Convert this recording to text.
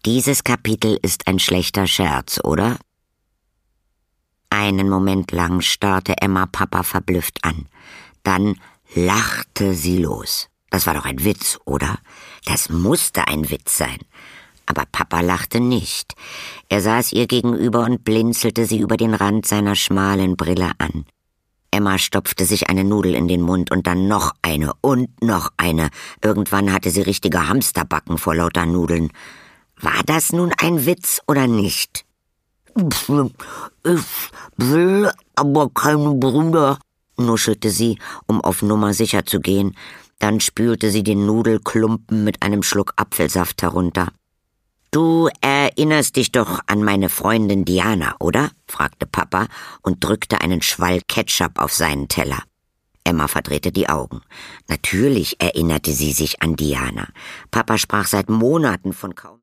Dieses Kapitel ist ein schlechter Scherz, oder? Einen Moment lang starrte Emma Papa verblüfft an. Dann lachte sie los. Das war doch ein Witz, oder? Das musste ein Witz sein. Aber Papa lachte nicht. Er saß ihr gegenüber und blinzelte sie über den Rand seiner schmalen Brille an. Emma stopfte sich eine Nudel in den Mund und dann noch eine und noch eine. Irgendwann hatte sie richtige Hamsterbacken vor lauter Nudeln. War das nun ein Witz oder nicht? Ich will aber keinen Bruder, nuschelte sie, um auf Nummer sicher zu gehen. Dann spülte sie den Nudelklumpen mit einem Schluck Apfelsaft herunter. »Du erinnerst dich doch an meine Freundin Diana, oder?« fragte Papa und drückte einen Schwall Ketchup auf seinen Teller. Emma verdrehte die Augen. Natürlich erinnerte sie sich an Diana. Papa sprach seit Monaten von kaum